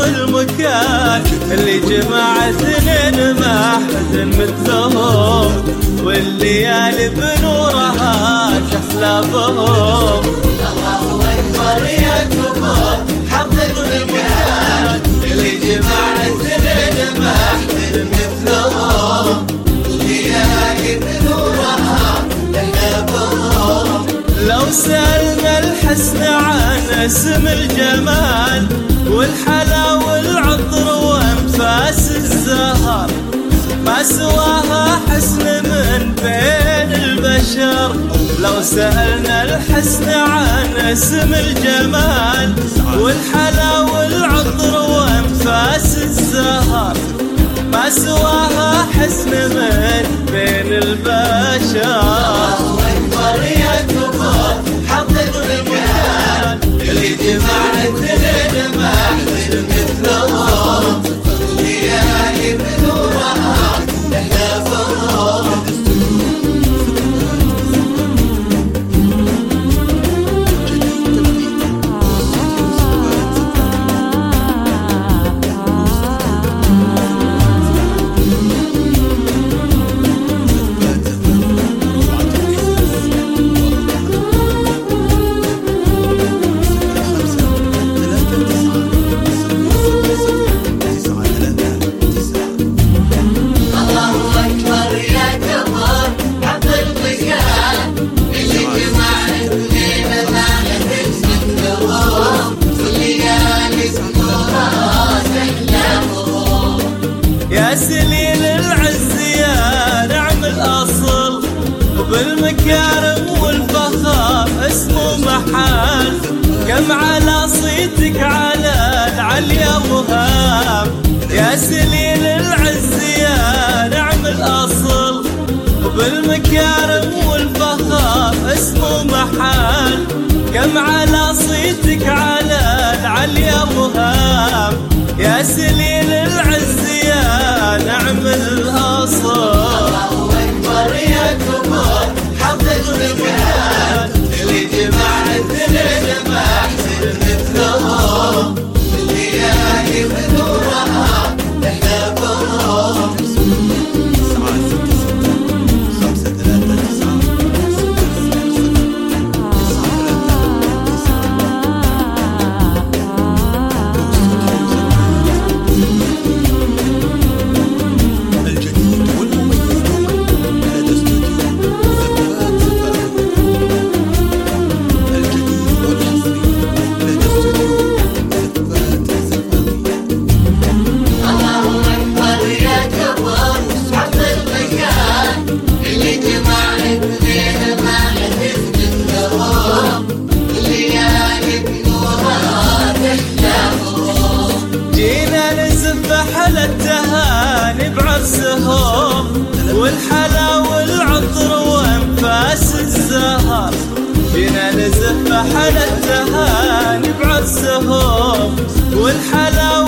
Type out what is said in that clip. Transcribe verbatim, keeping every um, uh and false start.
المكان اللي جمع اثنين ما حد مثلهم، والليالي بنورها شحلى بهم. الله أكبر يا كبر حقق المكان اللي جمع اثنين ما حد مثلهم، والليالي بنورها شحلى بهم. لو سألنا الحسن عن اسم الجمال والحلا والعطر وانفاس الزهر، ما سواها حسن من بين البشر. لو سألنا الحسن عن اسم الجمال والحلا والعطر وانفاس الزهر، ما سواها حسن من بين البشر. الله أكبر يا كبر حقق المكان اللي جمع اثنين ما حد مثلهم، الليالي بنورها تحلى بهم. يا سليل العز يا نعم الأصل، وبالمكارم والفخر اسمه محال. كم على صيتك على العليا وهام، يا سليل العز يا نعم الأصل، وبالمكارم والفخر اسمه محال. كم على صيتك على العليا وهام، يا سليل العز يا نعم الأصل. الله أكبر يا كبر حقق المكان اللي جمع اثنين ما حد مثلهم، الليالي بنورها تحلى بهم. أحلى التهاني بعرسهم والحلا والعطر وانفاس الزهر، جينا نزف أحلى التهاني بعرسهم والحلا